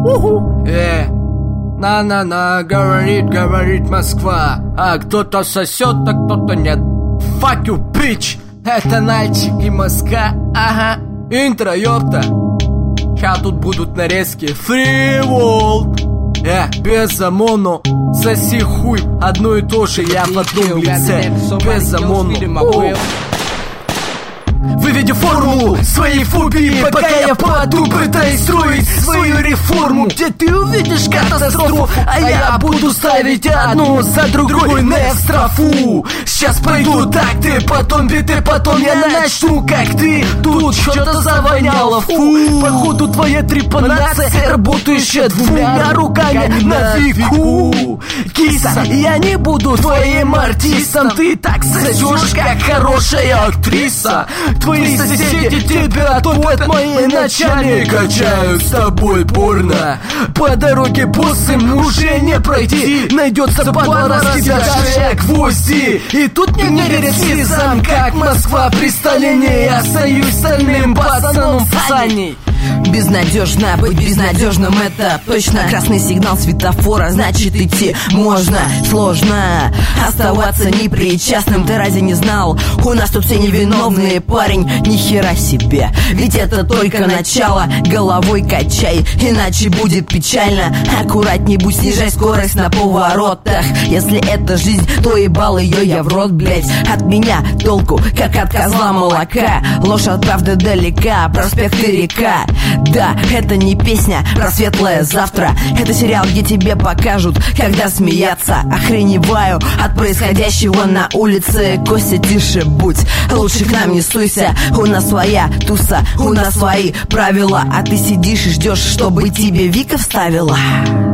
На-на-на, говорит Москва. А кто-то сосет, а кто-то нет. Fuck you, bitch. Это Нальчик и Москва. Ага, интро, ёпта. Ща тут будут нарезки. Free World. Без ОМОНу. Соси хуй, одно и то же, я в одном лице. Без ОМОНу. Выведи формулу своей фобии, пока я по аду пытаюсь строить свою реформу, где ты увидишь катастрофу, а я буду ставить одну за другой не в строфу. Сейчас пойду такты, потом биты, потом я начну как ты. Тут что-то завоняло, фу. Походу твоя трепанация, работающая двумя руками на веку. Киса, я не буду твоим артистом, ты так сосешь, как хорошая актриса. Твои соседи тебя топят, мои начальники качают с тобой порно. По дороге боссам уже не пройти, найдется подвал, раскидавшая гвозди. И тут мне не верят слезам, как Москва при Сталине. Я остаюсь стальным пацаном в сани. Безнадежно быть безнадежным, это точно. Красный сигнал светофора, значит идти можно. Сложно оставаться непричастным. Ты разве не знал? У нас тут все невиновные, парень, ни хера себе. Ведь это только начало, головой качай, иначе будет печально. Аккуратней будь, снижай скорость на поворотах. Если это жизнь, то ебал ее я в рот, блять. От меня толку, как от козла молока. Ложь от правды далека, проспект и река. Да, это не песня про светлое завтра. Это сериал, где тебе покажут, когда смеяться. Охреневаю от происходящего на улице. Костя, тише будь, лучше к нам не суйся. У нас своя туса, у нас свои правила. А ты сидишь и ждешь, чтобы тебе Вика вставила.